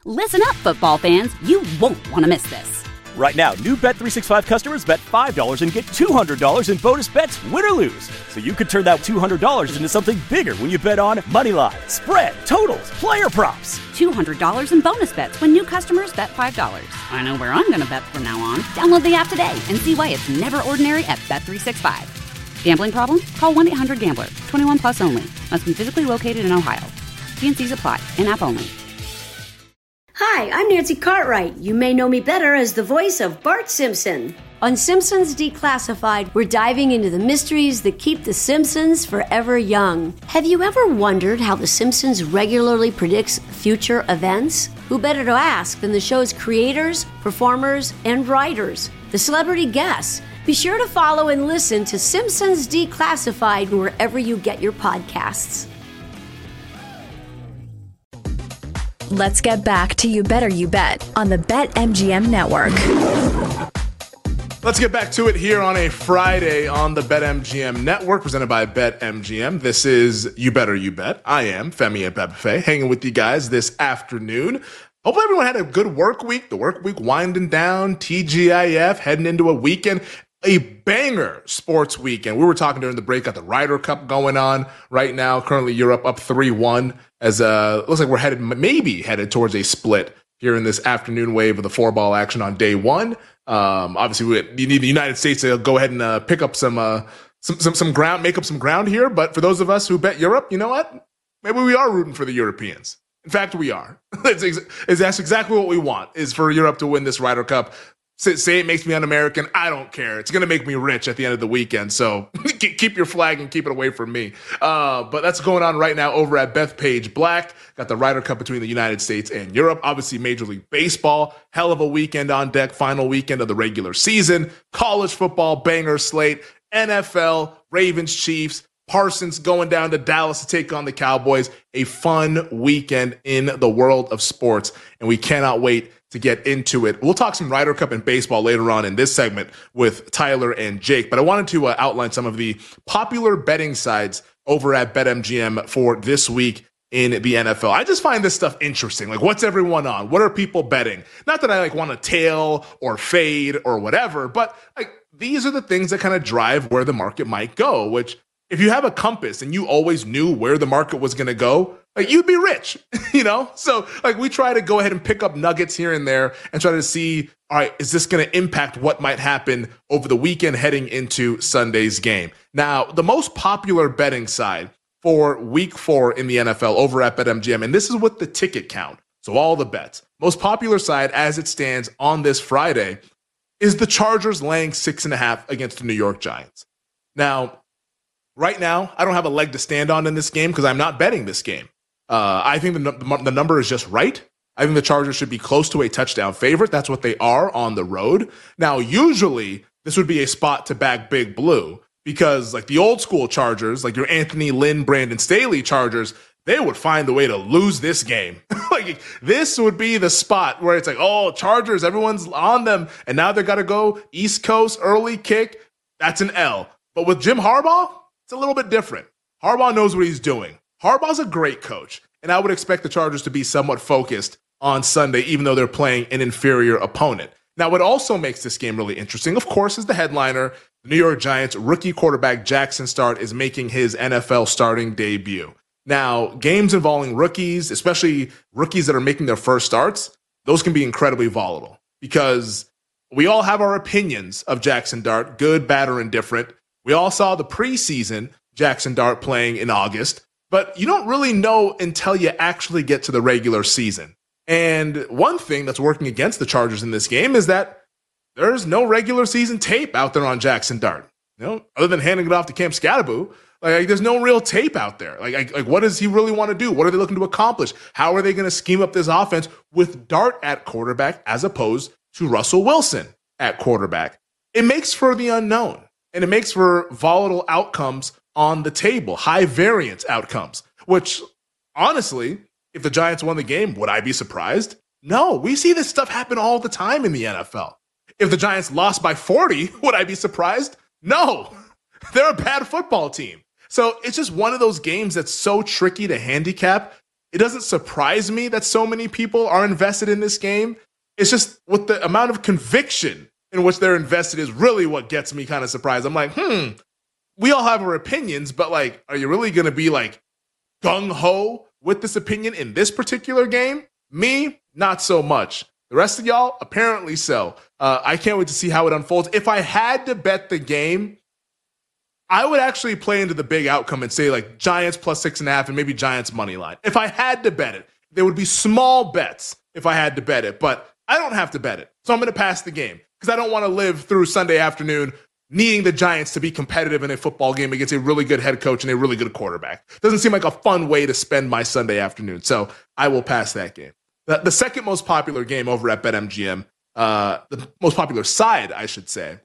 Listen up, football fans. You won't want to miss this. Right now, new Bet365 customers bet $5 and get $200 in bonus bets, win or lose. So you could turn that $200 into something bigger when you bet on money line, spread, totals, player props. $200 in bonus bets when new customers bet $5. I know where I'm going to bet from now on. Download the app today and see why it's never ordinary at Bet365. Gambling problem? Call 1-800-GAMBLER. 21 plus only. Must be physically located in Ohio. T&Cs apply. In-app only. Hi, I'm Nancy Cartwright. You may know me better as the voice of Bart Simpson. On Simpsons Declassified, we're diving into the mysteries that keep the Simpsons forever young. Have you ever wondered how The Simpsons regularly predicts future events? Who better to ask than the show's creators, performers, and writers, the celebrity guests? Be sure to follow and listen to Simpsons Declassified wherever you get your podcasts. Let's get back to You Better You Bet on the BetMGM network. Let's get back to it here on a Friday on the BetMGM network, presented by BetMGM. This is You Better You Bet. I am Femi Abebefe, hanging with you guys this afternoon. Hopefully everyone had a good work week. The work week winding down, TGIF, heading into a weekend. A banger sports weekend. We were talking during the break, got the Ryder Cup going on right now. Currently, Europe up 3-1 as looks like we're maybe headed towards a split here in this afternoon wave of the 4-ball action on day one. Obviously, you need the United States to go ahead and pick up some ground, make up some ground here. But for those of us who bet Europe, you know what? Maybe we are rooting for the Europeans. In fact, we are. That's exactly what we want, is for Europe to win this Ryder Cup. Say it makes me un-American. I don't care. It's going to make me rich at the end of the weekend. So keep your flag and keep it away from me. But that's going on right now over at Bethpage Black. Got the Ryder Cup between the United States and Europe. Obviously, Major League Baseball. Hell of a weekend on deck. Final weekend of the regular season. College football, banger slate. NFL, Ravens, Chiefs. Parsons going down to Dallas to take on the Cowboys. A fun weekend in the world of sports. And we cannot wait to get into it. We'll talk some Ryder Cup and baseball later on in this segment with Tyler and Jake, but I wanted to outline some of the popular betting sites over at BetMGM for this week in the NFL. I just find this stuff interesting. Like, what's everyone on? What are people betting? Not that I want to tail or fade or whatever, but these are the things that kind of drive where the market might go, which if you have a compass and you always knew where the market was going to go, you'd be rich, So we try to go ahead and pick up nuggets here and there and try to see, all right, is this going to impact what might happen over the weekend heading into Sunday's game? Now, the most popular betting side for week 4 in the NFL over at BetMGM, and this is with the ticket count. So all the bets. Most popular side as it stands on this Friday is the Chargers laying 6.5 against the New York Giants. Now, right now, I don't have a leg to stand on in this game because I'm not betting this game. I think the number is just right. I think the Chargers should be close to a touchdown favorite. That's what they are on the road. Now, usually, this would be a spot to back Big Blue because the old school Chargers, like your Anthony Lynn, Brandon Staley Chargers, they would find the way to lose this game. This would be the spot where it's Chargers, everyone's on them, and now they got to go East Coast, early kick. That's an L. But with Jim Harbaugh, it's a little bit different. Harbaugh knows what he's doing. Harbaugh's a great coach, and I would expect the Chargers to be somewhat focused on Sunday, even though they're playing an inferior opponent. Now, what also makes this game really interesting, of course, is the headliner. The New York Giants rookie quarterback Jackson Dart is making his NFL starting debut. Now, games involving rookies, especially rookies that are making their first starts, those can be incredibly volatile because we all have our opinions of Jackson Dart, good, bad, or indifferent. We all saw the preseason Jackson Dart playing in August. But you don't really know until you actually get to the regular season. And one thing that's working against the Chargers in this game is that there's no regular season tape out there on Jackson Dart. Other than handing it off to Cam Scatterbo, there's no real tape out there. What does he really want to do? What are they looking to accomplish? How are they going to scheme up this offense with Dart at quarterback as opposed to Russell Wilson at quarterback? It makes for the unknown, and it makes for volatile outcomes on the table, high variance outcomes, which honestly, if the Giants won the game, would I be surprised? No, we see this stuff happen all the time in the NFL. If the Giants lost by 40, would I be surprised? No, they're a bad football team. So it's just one of those games that's so tricky to handicap it doesn't surprise me that so many people are invested in this game. It's just with the amount of conviction in which they're invested is really what gets me kind of surprised. I'm like, we all have our opinions, but like, are you really going to be like gung-ho with this opinion in this particular game? Me, not so much. The rest of y'all, apparently so. I can't wait to see how it unfolds. If I had to bet the game, I would actually play into the big outcome and say like Giants plus 6.5 and maybe Giants money line. If I had to bet it, there would be small bets if I had to bet it, but I don't have to bet it. So I'm going to pass the game because I don't want to live through Sunday afternoon needing the Giants to be competitive in a football game against a really good head coach and a really good quarterback. Doesn't seem like a fun way to spend my Sunday afternoon. So I will pass that game. The second most popular game over at BetMGM, the most popular side, I should say,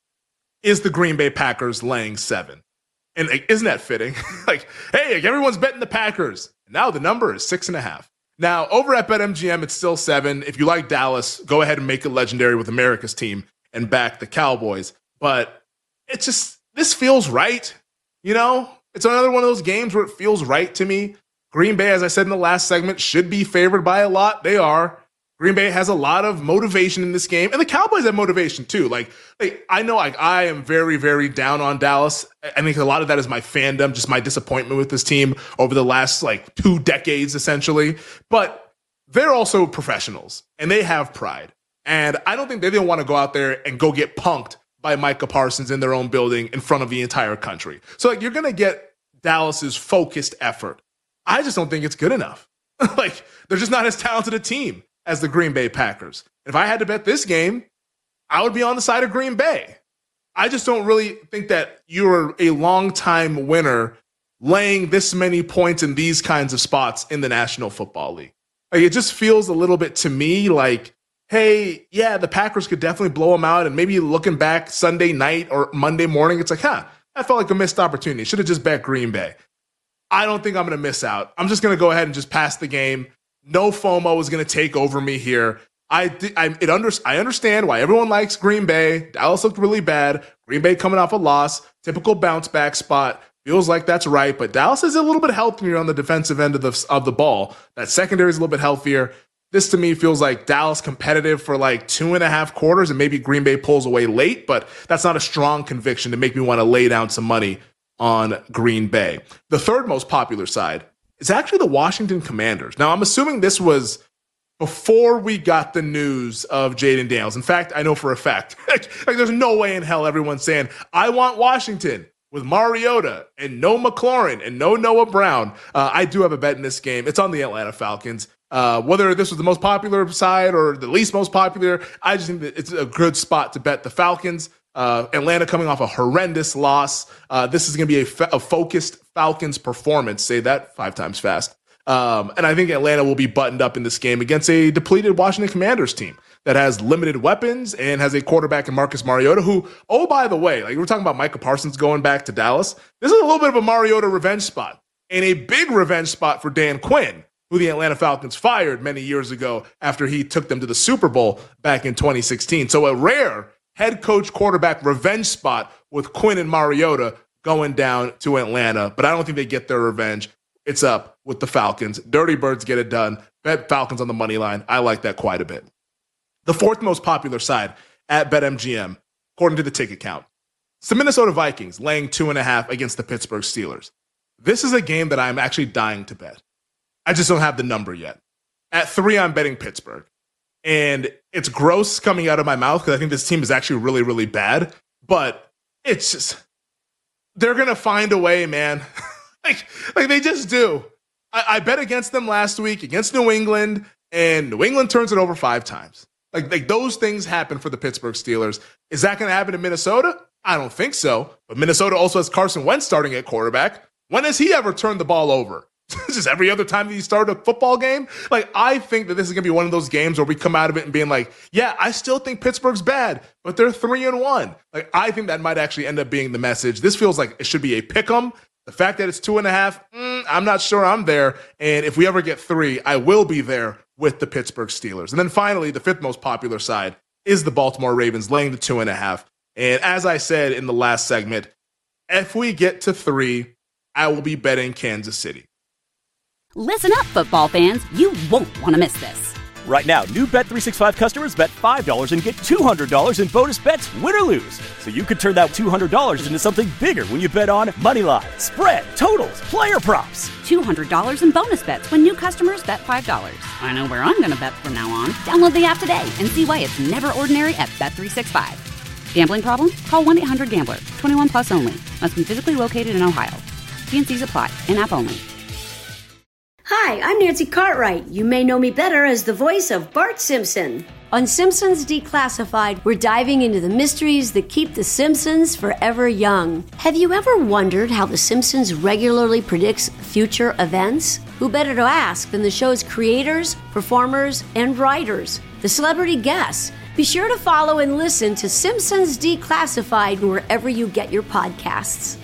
is the Green Bay Packers laying 7. And isn't that fitting? Like, hey, everyone's betting the Packers. Now the number is 6.5. Now, over at BetMGM, it's still 7. If you like Dallas, go ahead and make it legendary with America's team and back the Cowboys. But it's just, this feels right. You know, it's another one of those games where it feels right to me. Green Bay, as I said in the last segment, should be favored by a lot. They are. Green Bay has a lot of motivation in this game, and the Cowboys have motivation too. Like I know I am very, very down on Dallas. I think a lot of that is my fandom, just my disappointment with this team over the last 2 decades, essentially. But they're also professionals, and they have pride. And I don't think they didn't want to go out there and go get punked by Micah Parsons in their own building in front of the entire country. So you're going to get Dallas's focused effort. I just don't think it's good enough. They're just not as talented a team as the Green Bay Packers. If I had to bet this game, I would be on the side of Green Bay. I just don't really think that you're a long-time winner laying this many points in these kinds of spots in the National Football League. It just feels a little bit to me like, hey, yeah, the Packers could definitely blow them out, and maybe looking back Sunday night or Monday morning, it's like, that felt like a missed opportunity. Should have just bet Green Bay. I don't think I'm going to miss out. I'm just going to go ahead and just pass the game. No FOMO is going to take over me here. I understand why everyone likes Green Bay. Dallas looked really bad. Green Bay coming off a loss. Typical bounce back spot. Feels like that's right. But Dallas is a little bit healthier on the defensive end of the ball. That secondary is a little bit healthier. This to me feels like Dallas competitive for 2.5 quarters and maybe Green Bay pulls away late. But that's not a strong conviction to make me want to lay down some money on Green Bay. The third most popular side is actually the Washington Commanders. Now, I'm assuming this was before we got the news of Jayden Daniels. In fact, I know for a fact, there's no way in hell everyone's saying, I want Washington with Mariota and no McLaurin and no Noah Brown. I do have a bet in this game. It's on the Atlanta Falcons. Whether this was the most popular side or the least most popular, I just think that it's a good spot to bet the Falcons. Atlanta coming off a horrendous loss. This is going to be a focused Falcons performance. Say that 5 times fast. And I think Atlanta will be buttoned up in this game against a depleted Washington Commanders team that has limited weapons and has a quarterback in Marcus Mariota who, oh, by the way, we're talking about Micah Parsons going back to Dallas. This is a little bit of a Mariota revenge spot and a big revenge spot for Dan Quinn, who the Atlanta Falcons fired many years ago after he took them to the Super Bowl back in 2016. So a rare head coach quarterback revenge spot with Quinn and Mariota going down to Atlanta. But I don't think they get their revenge. It's up with the Falcons. Dirty Birds get it done. Bet Falcons on the money line. I like that quite a bit. The fourth most popular side at BetMGM, according to the ticket count, it's the Minnesota Vikings laying 2.5 against the Pittsburgh Steelers. This is a game that I'm actually dying to bet. I just don't have the number yet. At 3, I'm betting Pittsburgh. And it's gross coming out of my mouth because I think this team is actually really, really bad. But it's just, they're going to find a way, man. like they just do. I bet against them last week against New England, and New England turns it over 5 times. Like those things happen for the Pittsburgh Steelers. Is that going to happen in Minnesota? I don't think so. But Minnesota also has Carson Wentz starting at quarterback. When has he ever turned the ball over? Just every other time that you start a football game? I think that this is going to be one of those games where we come out of it and being like, yeah, I still think Pittsburgh's bad, but they're 3-1. I think that might actually end up being the message. This feels like it should be a pick 'em. The fact that it's 2.5, I'm not sure I'm there. And if we ever get 3, I will be there with the Pittsburgh Steelers. And then finally, the fifth most popular side is the Baltimore Ravens laying the 2.5. And as I said in the last segment, if we get to 3, I will be betting Kansas City. Listen up, football fans. You won't want to miss this. Right now, new Bet365 customers bet $5 and get $200 in bonus bets, win or lose. So you could turn that $200 into something bigger when you bet on money line, spread, totals, player props. $200 in bonus bets when new customers bet $5. I know where I'm going to bet from now on. Download the app today and see why it's never ordinary at Bet365. Gambling problem? Call 1-800-GAMBLER. 21 plus only. Must be physically located in Ohio. T&Cs apply. In-app only. Hi, I'm Nancy Cartwright. You may know me better as the voice of Bart Simpson. On Simpsons Declassified, we're diving into the mysteries that keep the Simpsons forever young. Have you ever wondered how the Simpsons regularly predicts future events? Who better to ask than the show's creators, performers, and writers, the celebrity guests? Be sure to follow and listen to Simpsons Declassified wherever you get your podcasts.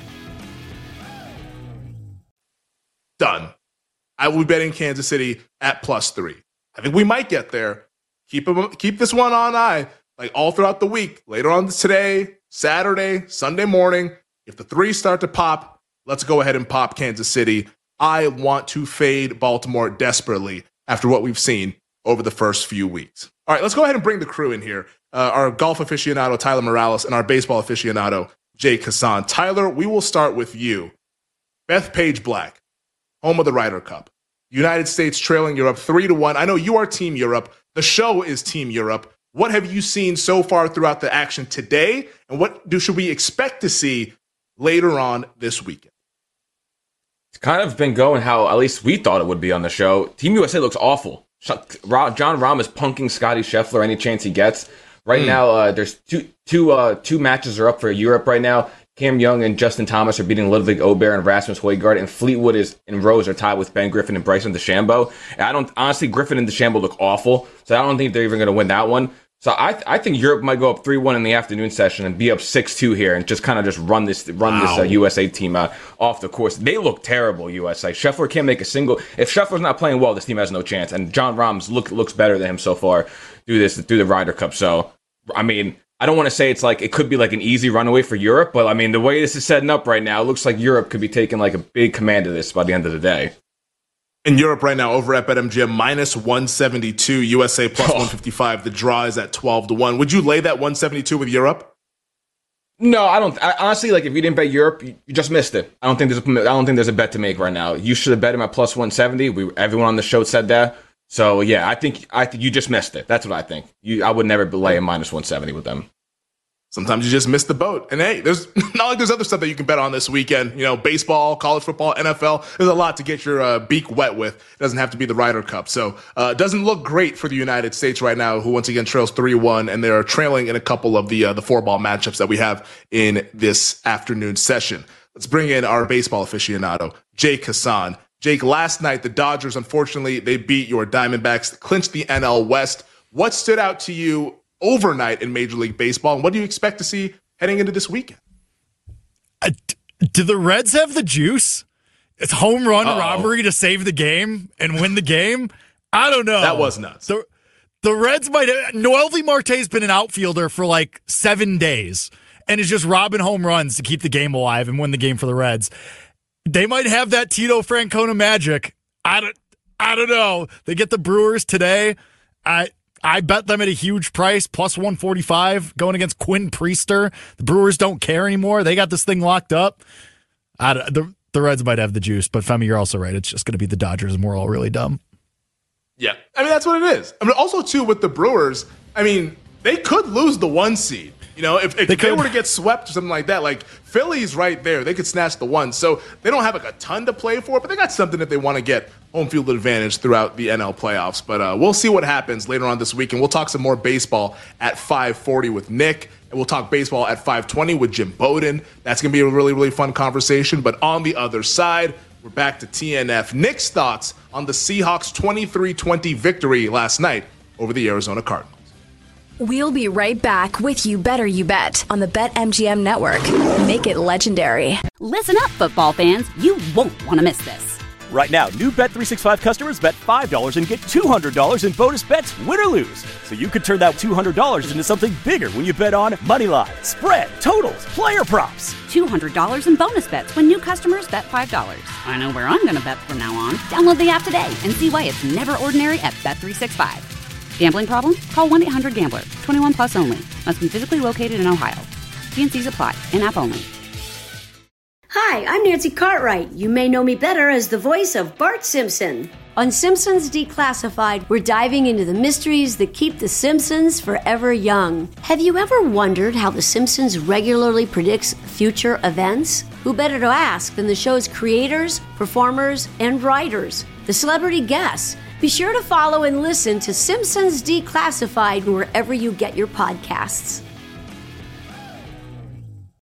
Done. I will be betting Kansas City at +3. I think we might get there. Keep this one on eye, like all throughout the week. Later on today, Saturday, Sunday morning, if the threes start to pop, let's go ahead and pop Kansas City. I want to fade Baltimore desperately after what we've seen over the first few weeks. All right, let's go ahead and bring the crew in here. Our golf aficionado, Tyler Morales, and our baseball aficionado, Jay Kassan. Tyler, we will start with you. Bethpage Black, home of the Ryder Cup. United States trailing Europe 3-1. I know you are Team Europe. The show is Team Europe. What have you seen so far throughout the action today? And what should we expect to see later on this weekend? It's kind of been going how at least we thought it would be on the show. Team USA looks awful. John Rahm is punking Scotty Scheffler any chance he gets. Right now, there's two matches are up for Europe right now. Cam Young and Justin Thomas are beating Ludwig Aubert and Rasmus Højgaard, and Fleetwood and Rose are tied with Ben Griffin and Bryson DeChambeau. And honestly, Griffin and DeChambeau look awful, so I don't think they're even going to win that one. So I think Europe might go up 3-1 in the afternoon session and be up 6-2 here and just kind of run this USA team off the course. They look terrible, USA. Scheffler can't make a single. If Scheffler's not playing well, this team has no chance. And John Rahm's looks better than him so far through the Ryder Cup. So, I mean, I don't want to say it's like it could be like an easy runaway for Europe, but I mean, the way this is setting up right now, it looks like Europe could be taking like a big command of this by the end of the day. In Europe right now, over at BetMGM, -172, USA +155. The draw is at 12-1. Would you lay that 172 with Europe? No, I don't. Honestly, like if you didn't bet Europe, you just missed it. I don't think there's a bet to make right now. You should have bet him at +170. Everyone on the show said that. So yeah, I think you just missed it. That's what I think. I would never lay a -170 with them. Sometimes you just miss the boat. And hey, there's not like there's other stuff that you can bet on this weekend. You know, baseball, college football, NFL. There's a lot to get your beak wet with. It doesn't have to be the Ryder Cup. So it doesn't look great for the United States right now, who once again trails 3-1, and they're trailing in a couple of the 4-ball matchups that we have in this afternoon session. Let's bring in our baseball aficionado, Jay Kassan. Jake, last night, the Dodgers, unfortunately, they beat your Diamondbacks, clinched the NL West. What stood out to you overnight in Major League Baseball, and what do you expect to see heading into this weekend? Do the Reds have the juice? It's home run robbery to save the game and win the game? I don't know. That was nuts. The Reds might have... Noelvi Marte's been an outfielder for like 7 days and is just robbing home runs to keep the game alive and win the game for the Reds. They might have that Tito Francona magic. I don't know. They get the Brewers today. I bet them at a huge price, +145, going against Quinn Priester. The Brewers don't care anymore. They got this thing locked up. The Reds might have the juice, but Femi, you're also right. It's just going to be the Dodgers, and we're all really dumb. Yeah, I mean, that's what it is. I mean, also, too, with the Brewers, I mean, they could lose the 1 seed. You know, if they were to get swept or something like that, like Philly's right there. They could snatch the 1. So they don't have like a ton to play for, but they got something if they want to get home field advantage throughout the NL playoffs. But we'll see what happens later on this week. And we'll talk some more baseball at 5:40 with Nick. And we'll talk baseball at 5:20 with Jim Bowden. That's going to be a really, really fun conversation. But on the other side, we're back to TNF. Nick's thoughts on the Seahawks' 23-20 victory last night over the Arizona Cardinals. We'll be right back with You Better You Bet on the BetMGM Network. Make it legendary. Listen up, football fans. You won't want to miss this. Right now, new Bet365 customers bet $5 and get $200 in bonus bets, win or lose. So you could turn that $200 into something bigger when you bet on moneyline, spread, totals, player props. $200 in bonus bets when new customers bet $5. I know where I'm going to bet from now on. Download the app today and see why it's never ordinary at Bet365. Gambling problem? Call 1-800-GAMBLER. 21 plus only. Must be physically located in Ohio. T&Cs apply. In-app only. Hi, I'm Nancy Cartwright. You may know me better as the voice of Bart Simpson. On Simpsons Declassified, we're diving into the mysteries that keep the Simpsons forever young. Have you ever wondered how The Simpsons regularly predicts future events? Who better to ask than the show's creators, performers, and writers, the celebrity guests? Be sure to follow and listen to Simpsons Declassified wherever you get your podcasts.